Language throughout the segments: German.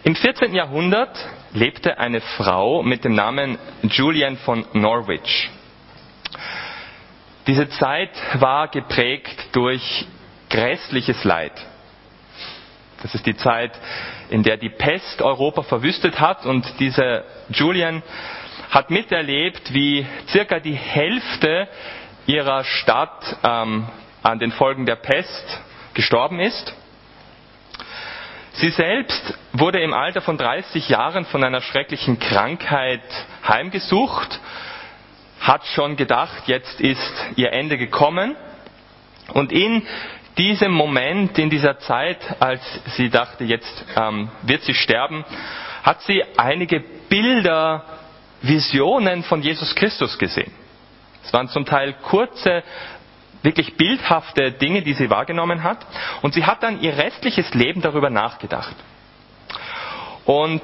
Im 14. Jahrhundert lebte eine Frau mit dem Namen Julian von Norwich. Diese Zeit war geprägt durch grässliches Leid. Das ist die Zeit, in der die Pest Europa verwüstet hat, und diese Julian hat miterlebt, wie circa die Hälfte ihrer Stadt an den Folgen der Pest gestorben ist. Sie selbst wurde im Alter von 30 Jahren von einer schrecklichen Krankheit heimgesucht, hat schon gedacht, jetzt ist ihr Ende gekommen. Und in diesem Moment, in dieser Zeit, als sie dachte, jetzt wird sie sterben, hat sie einige Bilder, Visionen von Jesus Christus gesehen. Es waren zum Teil kurze, wirklich bildhafte Dinge, die sie wahrgenommen hat. Und sie hat dann ihr restliches Leben darüber nachgedacht. Und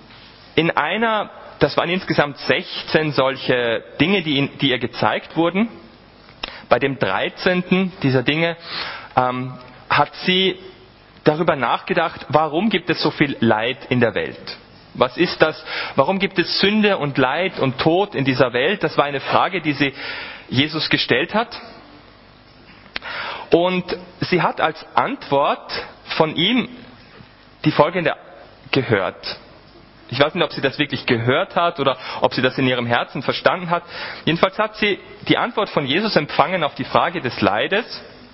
das waren insgesamt 16 solche Dinge, die ihr gezeigt wurden. Bei dem 13. dieser Dinge hat sie darüber nachgedacht, warum gibt es so viel Leid in der Welt? Was ist das? Warum gibt es Sünde und Leid und Tod in dieser Welt? Das war eine Frage, die sie Jesus gestellt hat. Und sie hat als Antwort von ihm die folgende gehört. Ich weiß nicht, ob sie das wirklich gehört hat oder ob sie das in ihrem Herzen verstanden hat. Jedenfalls hat sie die Antwort von Jesus empfangen auf die Frage des Leides.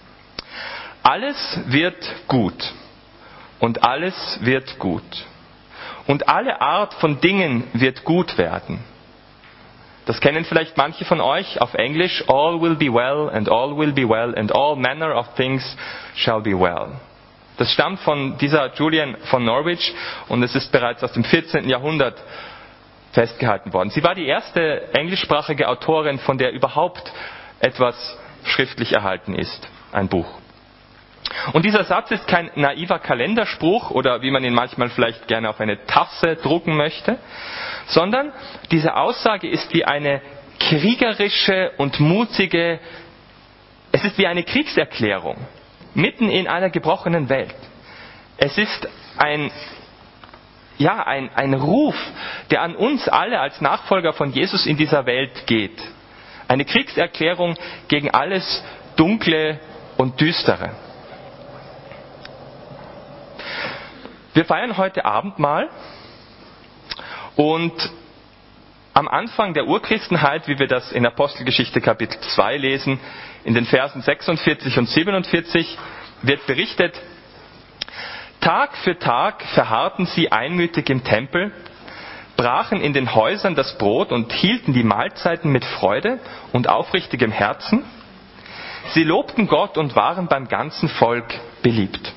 Alles wird gut. Und alles wird gut. Und alle Art von Dingen wird gut werden. Das kennen vielleicht manche von euch auf Englisch. All will be well and all will be well and all manner of things shall be well. Das stammt von dieser Julian von Norwich und es ist bereits aus dem 14. Jahrhundert festgehalten worden. Sie war die erste englischsprachige Autorin, von der überhaupt etwas schriftlich erhalten ist. Ein Buch. Und dieser Satz ist kein naiver Kalenderspruch oder wie man ihn manchmal vielleicht gerne auf eine Tasse drucken möchte, sondern diese Aussage ist wie eine kriegerische und mutige, es ist wie eine Kriegserklärung, mitten in einer gebrochenen Welt. Es ist ein Ruf, der an uns alle als Nachfolger von Jesus in dieser Welt geht. Eine Kriegserklärung gegen alles Dunkle und Düstere. Wir feiern heute Abendmahl und am Anfang der Urchristenheit, wie wir das in Apostelgeschichte Kapitel 2 lesen, in den Versen 46 und 47, wird berichtet, Tag für Tag verharrten sie einmütig im Tempel, brachen in den Häusern das Brot und hielten die Mahlzeiten mit Freude und aufrichtigem Herzen. Sie lobten Gott und waren beim ganzen Volk beliebt.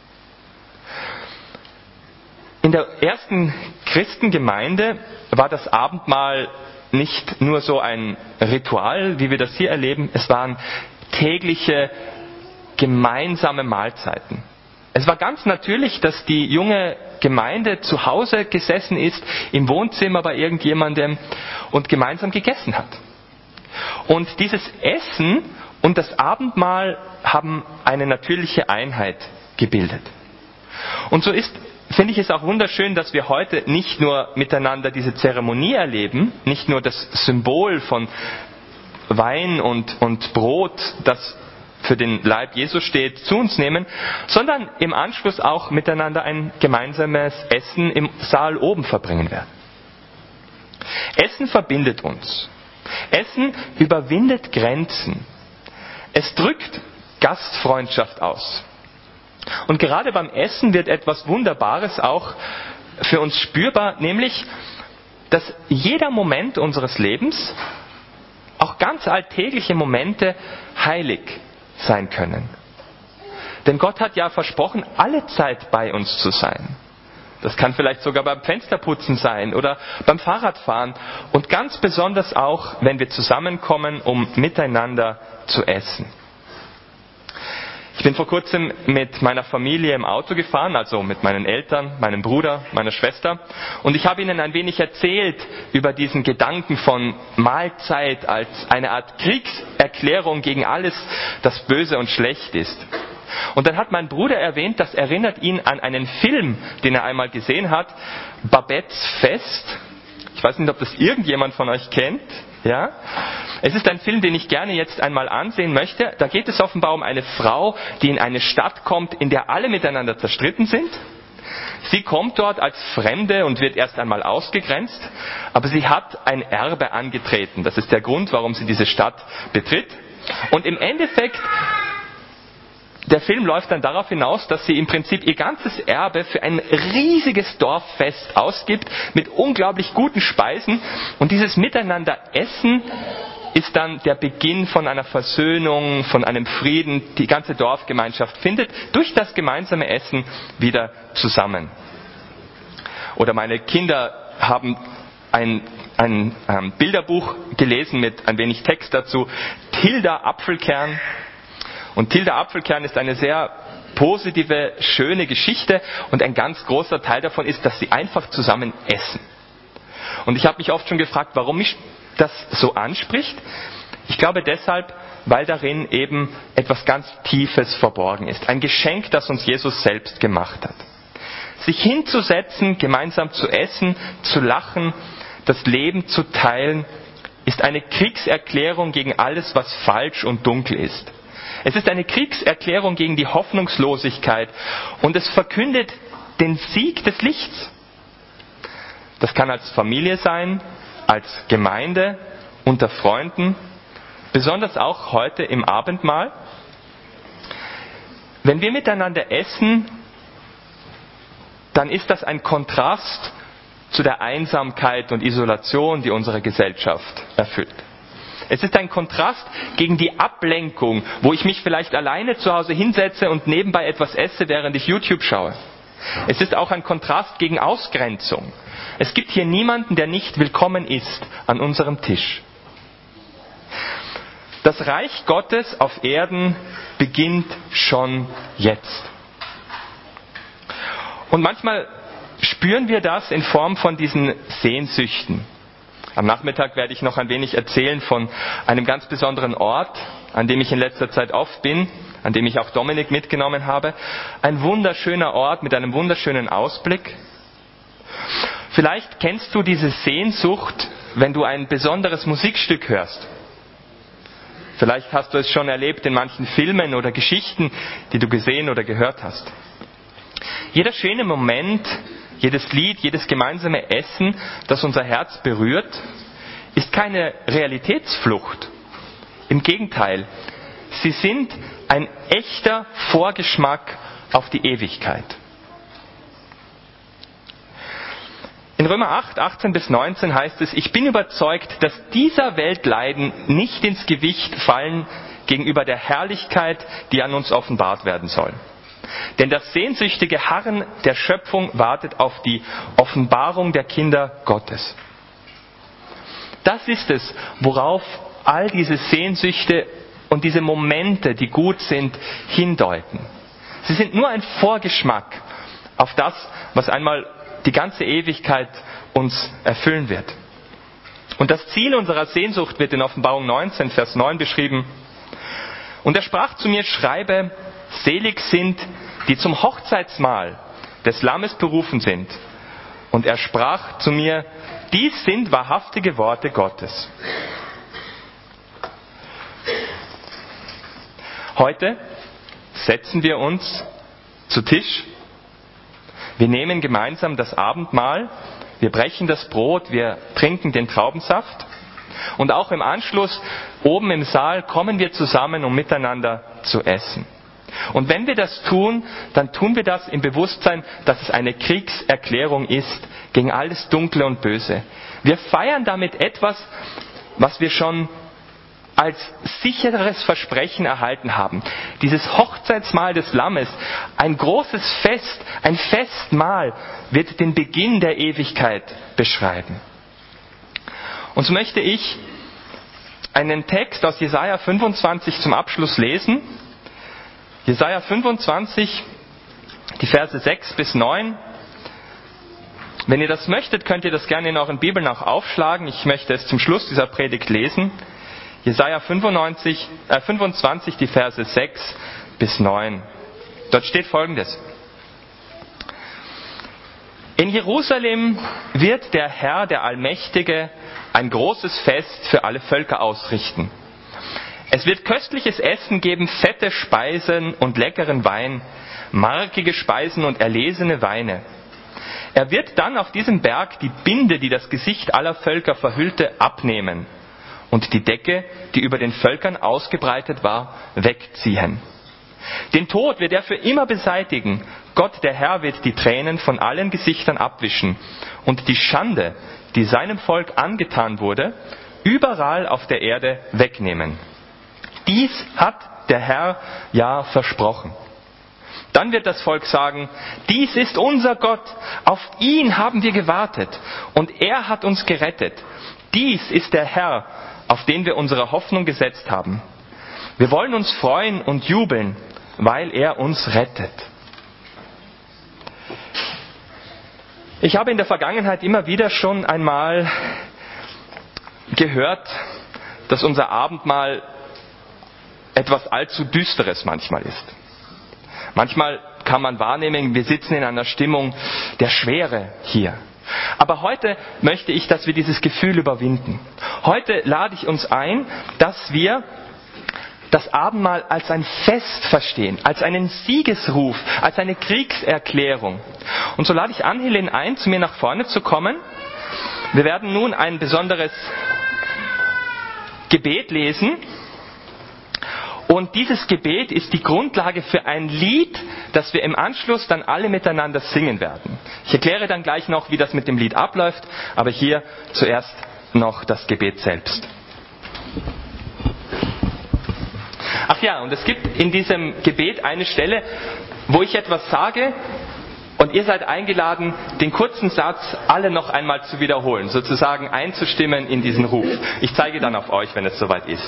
In der ersten Christengemeinde war das Abendmahl nicht nur so ein Ritual, wie wir das hier erleben. Es waren tägliche gemeinsame Mahlzeiten. Es war ganz natürlich, dass die junge Gemeinde zu Hause gesessen ist, im Wohnzimmer bei irgendjemandem und gemeinsam gegessen hat. Und dieses Essen und das Abendmahl haben eine natürliche Einheit gebildet. Und so finde ich es auch wunderschön, dass wir heute nicht nur miteinander diese Zeremonie erleben, nicht nur das Symbol von Wein und Brot, das für den Leib Jesu steht, zu uns nehmen, sondern im Anschluss auch miteinander ein gemeinsames Essen im Saal oben verbringen werden. Essen verbindet uns. Essen überwindet Grenzen. Es drückt Gastfreundschaft aus. Und gerade beim Essen wird etwas Wunderbares auch für uns spürbar, nämlich, dass jeder Moment unseres Lebens, auch ganz alltägliche Momente, heilig sein können. Denn Gott hat ja versprochen, alle Zeit bei uns zu sein. Das kann vielleicht sogar beim Fensterputzen sein oder beim Fahrradfahren und ganz besonders auch, wenn wir zusammenkommen, um miteinander zu essen. Ich bin vor kurzem mit meiner Familie im Auto gefahren, also mit meinen Eltern, meinem Bruder, meiner Schwester. Und ich habe ihnen ein wenig erzählt über diesen Gedanken von Mahlzeit als eine Art Kriegserklärung gegen alles, das böse und schlecht ist. Und dann hat mein Bruder erwähnt, das erinnert ihn an einen Film, den er einmal gesehen hat, Babettes Fest. Ich weiß nicht, ob das irgendjemand von euch kennt. Ja? Es ist ein Film, den ich gerne jetzt einmal ansehen möchte. Da geht es offenbar um eine Frau, die in eine Stadt kommt, in der alle miteinander zerstritten sind. Sie kommt dort als Fremde und wird erst einmal ausgegrenzt, aber sie hat ein Erbe angetreten. Das ist der Grund, warum sie diese Stadt betritt. Und im Endeffekt, der Film läuft dann darauf hinaus, dass sie im Prinzip ihr ganzes Erbe für ein riesiges Dorffest ausgibt, mit unglaublich guten Speisen. Und dieses Miteinander-Essen ist dann der Beginn von einer Versöhnung, von einem Frieden. Die ganze Dorfgemeinschaft findet durch das gemeinsame Essen wieder zusammen. Oder meine Kinder haben ein Bilderbuch gelesen mit ein wenig Text dazu, Tilda Apfelkern. Und Tilda Apfelkern ist eine sehr positive, schöne Geschichte und ein ganz großer Teil davon ist, dass sie einfach zusammen essen. Und ich habe mich oft schon gefragt, warum mich das so anspricht. Ich glaube deshalb, weil darin eben etwas ganz Tiefes verborgen ist. Ein Geschenk, das uns Jesus selbst gemacht hat. Sich hinzusetzen, gemeinsam zu essen, zu lachen, das Leben zu teilen, ist eine Kriegserklärung gegen alles, was falsch und dunkel ist. Es ist eine Kriegserklärung gegen die Hoffnungslosigkeit und es verkündet den Sieg des Lichts. Das kann als Familie sein, als Gemeinde, unter Freunden, besonders auch heute im Abendmahl. Wenn wir miteinander essen, dann ist das ein Kontrast zu der Einsamkeit und Isolation, die unsere Gesellschaft erfüllt. Es ist ein Kontrast gegen die Ablenkung, wo ich mich vielleicht alleine zu Hause hinsetze und nebenbei etwas esse, während ich YouTube schaue. Es ist auch ein Kontrast gegen Ausgrenzung. Es gibt hier niemanden, der nicht willkommen ist an unserem Tisch. Das Reich Gottes auf Erden beginnt schon jetzt. Und manchmal spüren wir das in Form von diesen Sehnsüchten. Am Nachmittag werde ich noch ein wenig erzählen von einem ganz besonderen Ort, an dem ich in letzter Zeit oft bin, an dem ich auch Dominik mitgenommen habe. Ein wunderschöner Ort mit einem wunderschönen Ausblick. Vielleicht kennst du diese Sehnsucht, wenn du ein besonderes Musikstück hörst. Vielleicht hast du es schon erlebt in manchen Filmen oder Geschichten, die du gesehen oder gehört hast. Jeder schöne Moment, jedes Lied, jedes gemeinsame Essen, das unser Herz berührt, ist keine Realitätsflucht. Im Gegenteil, sie sind ein echter Vorgeschmack auf die Ewigkeit. In Römer 8, 18 bis 19 heißt es, ich bin überzeugt, dass dieser Welt Leiden nicht ins Gewicht fallen gegenüber der Herrlichkeit, die an uns offenbart werden soll. Denn das sehnsüchtige Harren der Schöpfung wartet auf die Offenbarung der Kinder Gottes. Das ist es, worauf all diese Sehnsüchte und diese Momente, die gut sind, hindeuten. Sie sind nur ein Vorgeschmack auf das, was einmal die ganze Ewigkeit uns erfüllen wird. Und das Ziel unserer Sehnsucht wird in Offenbarung 19, Vers 9 beschrieben. Und er sprach zu mir, schreibe, selig sind, die zum Hochzeitsmahl des Lammes berufen sind. Und er sprach zu mir, dies sind wahrhaftige Worte Gottes. Heute setzen wir uns zu Tisch. Wir nehmen gemeinsam das Abendmahl. Wir brechen das Brot. Wir trinken den Traubensaft. Und auch im Anschluss, oben im Saal, kommen wir zusammen, um miteinander zu essen. Und wenn wir das tun, dann tun wir das im Bewusstsein, dass es eine Kriegserklärung ist gegen alles Dunkle und Böse. Wir feiern damit etwas, was wir schon als sicheres Versprechen erhalten haben. Dieses Hochzeitsmahl des Lammes, ein großes Fest, ein Festmahl, wird den Beginn der Ewigkeit beschreiben. Und so möchte ich einen Text aus Jesaja 25 zum Abschluss lesen. Jesaja 25, die Verse 6 bis 9. Wenn ihr das möchtet, könnt ihr das gerne in euren Bibeln auch aufschlagen. Ich möchte es zum Schluss dieser Predigt lesen. Jesaja 25, die Verse 6 bis 9. Dort steht Folgendes: In Jerusalem wird der Herr, der Allmächtige, ein großes Fest für alle Völker ausrichten. Es wird köstliches Essen geben, fette Speisen und leckeren Wein, markige Speisen und erlesene Weine. Er wird dann auf diesem Berg die Binde, die das Gesicht aller Völker verhüllte, abnehmen und die Decke, die über den Völkern ausgebreitet war, wegziehen. Den Tod wird er für immer beseitigen. Gott, der Herr, wird die Tränen von allen Gesichtern abwischen und die Schande, die seinem Volk angetan wurde, überall auf der Erde wegnehmen. Dies hat der Herr ja versprochen. Dann wird das Volk sagen: Dies ist unser Gott, auf ihn haben wir gewartet und er hat uns gerettet. Dies ist der Herr, auf den wir unsere Hoffnung gesetzt haben. Wir wollen uns freuen und jubeln, weil er uns rettet. Ich habe in der Vergangenheit immer wieder schon einmal gehört, dass unser Abendmahl etwas allzu Düsteres manchmal ist. Manchmal kann man wahrnehmen, wir sitzen in einer Stimmung der Schwere hier. Aber heute möchte ich, dass wir dieses Gefühl überwinden. Heute lade ich uns ein, dass wir das Abendmahl als ein Fest verstehen, als einen Siegesruf, als eine Kriegserklärung. Und so lade ich Ann-Helene ein, zu mir nach vorne zu kommen. Wir werden nun ein besonderes Gebet lesen. Und dieses Gebet ist die Grundlage für ein Lied, das wir im Anschluss dann alle miteinander singen werden. Ich erkläre dann gleich noch, wie das mit dem Lied abläuft, aber hier zuerst noch das Gebet selbst. Ach ja, und es gibt in diesem Gebet eine Stelle, wo ich etwas sage und ihr seid eingeladen, den kurzen Satz alle noch einmal zu wiederholen, sozusagen einzustimmen in diesen Ruf. Ich zeige dann auf euch, wenn es soweit ist.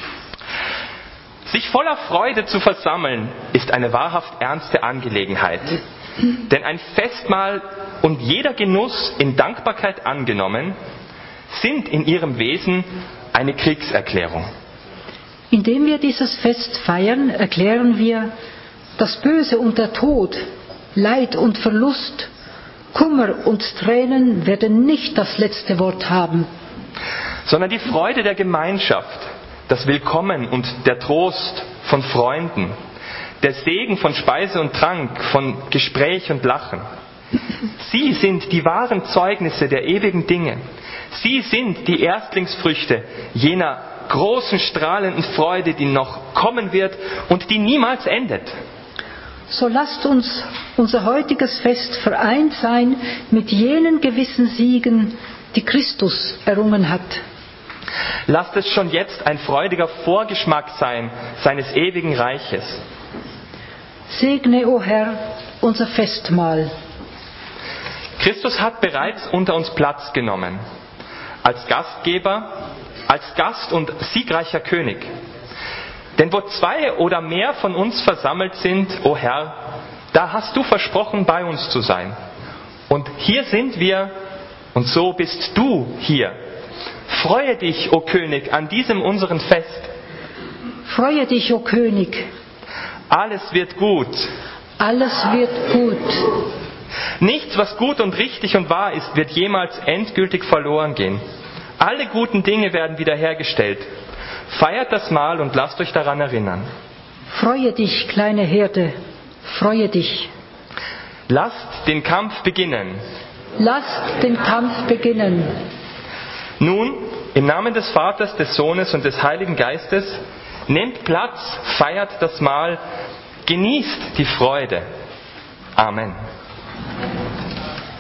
Sich voller Freude zu versammeln, ist eine wahrhaft ernste Angelegenheit. Denn ein Festmahl und jeder Genuss in Dankbarkeit angenommen, sind in ihrem Wesen eine Kriegserklärung. Indem wir dieses Fest feiern, erklären wir, das Böse und der Tod, Leid und Verlust, Kummer und Tränen werden nicht das letzte Wort haben. Sondern die Freude der Gemeinschaft, das Willkommen und der Trost von Freunden, der Segen von Speise und Trank, von Gespräch und Lachen. Sie sind die wahren Zeugnisse der ewigen Dinge. Sie sind die Erstlingsfrüchte jener großen, strahlenden Freude, die noch kommen wird und die niemals endet. So lasst uns unser heutiges Fest vereint sein mit jenen gewissen Siegen, die Christus errungen hat. Lasst es schon jetzt ein freudiger Vorgeschmack sein seines ewigen Reiches. Segne, o Herr, unser Festmahl. Christus hat bereits unter uns Platz genommen, als Gastgeber, als Gast und siegreicher König. Denn wo 2 oder mehr von uns versammelt sind, o Herr, da hast du versprochen, bei uns zu sein. Und hier sind wir, und so bist du hier. Freue dich, o König, an diesem unseren Fest. Freue dich, o König. Alles wird gut. Alles wird gut. Nichts, was gut und richtig und wahr ist, wird jemals endgültig verloren gehen. Alle guten Dinge werden wiederhergestellt. Feiert das Mahl und lasst euch daran erinnern. Freue dich, kleine Herde, freue dich. Lasst den Kampf beginnen. Lasst den Kampf beginnen. Nun, im Namen des Vaters, des Sohnes und des Heiligen Geistes, nehmt Platz, feiert das Mahl, genießt die Freude. Amen.